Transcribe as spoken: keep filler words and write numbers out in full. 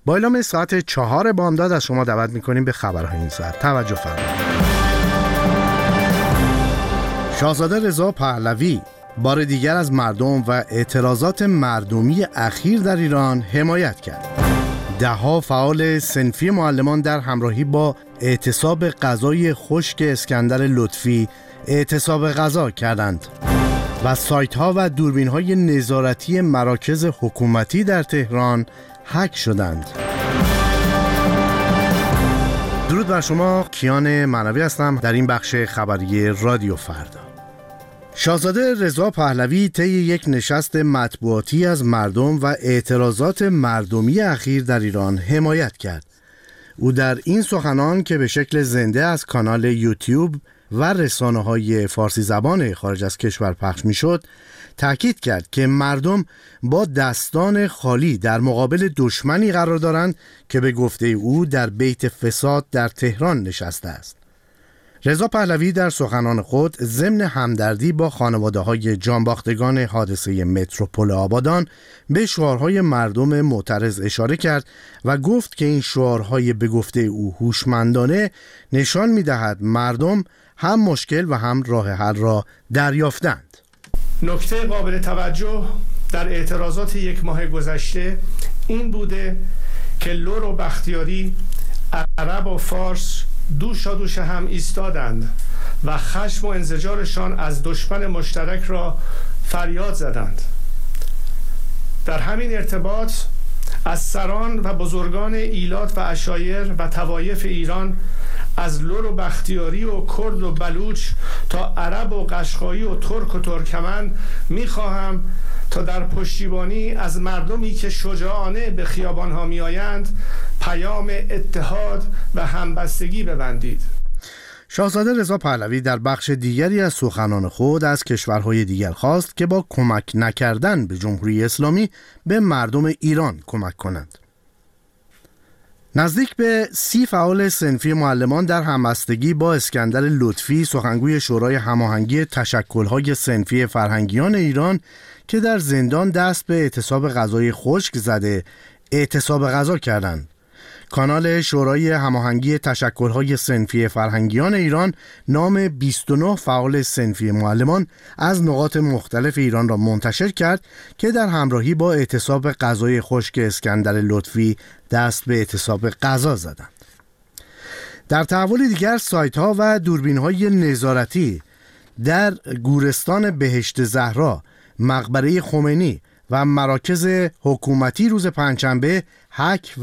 با اعلام ساعت چهار بامداد از شما دعوت میکنیم به خبرهای این ساعت. توجه فرمایید. شاهزاده رضا پهلوی بار دیگر از مردم و اعتراضات مردمی اخیر در ایران حمایت کرد. ده‌ها فعال صنفی معلمان در همراهی با اعتصاب غذای خشک اسکندر لطفی اعتصاب غذا کردند و سایت‌ها و دوربین‌های نظارتی مراکز حکومتی در تهران هک شدند. درود بر شما، کیان معنوی هستم در این بخش خبری رادیو فردا. شاهزاده رضا پهلوی طی یک نشست مطبوعاتی از مردم و اعتراضات مردمی اخیر در ایران حمایت کرد. او در این سخنان که به شکل زنده از کانال یوتیوب و رسانه‌های فارسی زبان خارج از کشور پخش می‌شد، تأکید کرد که مردم با دستان خالی در مقابل دشمنی قرار دارند که به گفته او در بیت فساد در تهران نشسته است. رضا پهلوی در سخنان خود ضمن همدردی با خانواده‌های جانباختگان حادثه متروپول آبادان به شعارهای مردم معترض اشاره کرد و گفت که این شعارهای به گفته او هوشمندانه نشان می‌دهد مردم هم مشکل و هم راه حل را دریافتند. نکته قابل توجه در اعتراضات یک ماه گذشته این بوده که لور و بختیاری، عرب و فارس دوشا دوش هم ایستادند و خشم و انزجارشان از دشمن مشترک را فریاد زدند. در همین ارتباط از سران و بزرگان ایلات و عشایر و طوایف ایران، از لور و بختیاری و کرد و بلوچ تا عرب و قشقایی و ترک و ترکمن می‌خواهم تا در پشتیبانی از مردمی که شجاعانه به خیابان‌ها می‌آیند پیام اتحاد و همبستگی ببندید. شاهزاده رضا پهلوی در بخش دیگری از سخنان خود از کشورهای دیگر خواست که با کمک نکردن به جمهوری اسلامی به مردم ایران کمک کنند. نزدیک به سی فعال صنفی معلمان در همبستگی با اسکندر لطفی، سخنگوی شورای هماهنگی تشکل‌های صنفی فرهنگیان ایران که در زندان دست به اعتصاب غذای خشک زده، اعتصاب غذا کردند. کانال شورای هماهنگی تشکل‌های صنفی فرهنگیان ایران نام بیست و نه فعال صنفی معلمان از نقاط مختلف ایران را منتشر کرد که در همراهی با اعتصاب غذای خشک اسکندر لطفی دست به اعتصاب غذا زدند. در تحول دیگر، سایت‌ها و دوربین‌های نظارتی در گورستان بهشت زهرا، مقبره خمینی و مراکز حکومتی روز پنجشنبه هک